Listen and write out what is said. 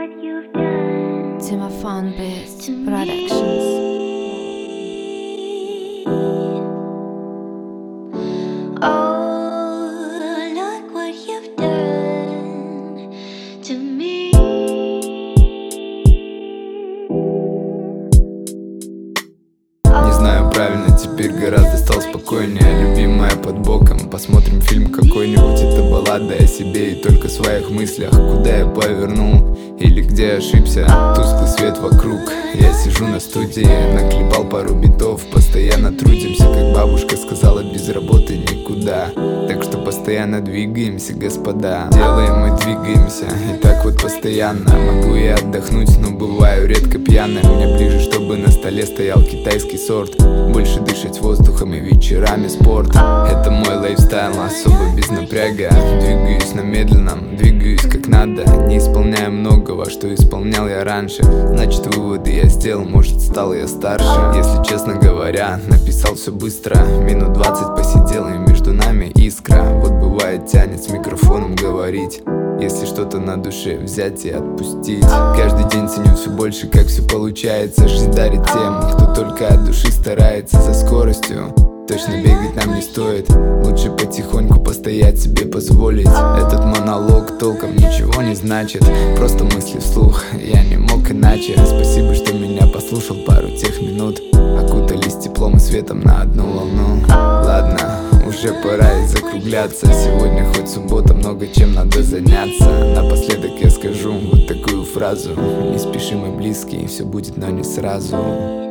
Timofon Beats Productions. Oh, look what you've done to me. Не знаю, правильно, теперь гораздо стал спокойнее. Любимая под боком, посмотрим фильм какой-нибудь. Это баллада о себе и только своих мыслях. Куда я повернул или где ошибся? Тусклый свет вокруг, я сижу на студии, наклепал пару битов. Постоянно трудимся, как бабушка сказала, без работы никуда. Так что постоянно двигаемся, господа. Делаем и двигаемся, и так вот постоянно. Могу я отдохнуть, но бываю редко пьяным. Мне ближе, чтобы на столе стоял китайский сорт. Больше дышать воздухом и вечерами спорт. Это мой лайфстайл, особо без напряга. Двигаюсь на медленном, двигаюсь как надо. Не исполняю многого, что исполнял я раньше. Значит, выводы я сделал, может, стал я старше. Если честно говоря, написал все быстро. Минут 20 посидел, и между нами искра. Вот бывает тянет с микрофоном говорить. Если что-то на душе взять и отпустить. Каждый день ценю все больше, как все получается. Жизнь дарит тем, кто только от души старается. За скоростью точно бегать нам не стоит. Лучше потихоньку постоять, себе позволить. Этот монолог толком ничего не значит. Просто мысли вслух, я не мог иначе. Спасибо, что меня послушал пару тех минут. Окутались теплом и светом на одну волну. Ладно, уже пора и закругляться. Сегодня хоть суббота, много чем надо заняться. Напоследок я скажу вот такую фразу: не спеши, мы близкие, все будет, но не сразу.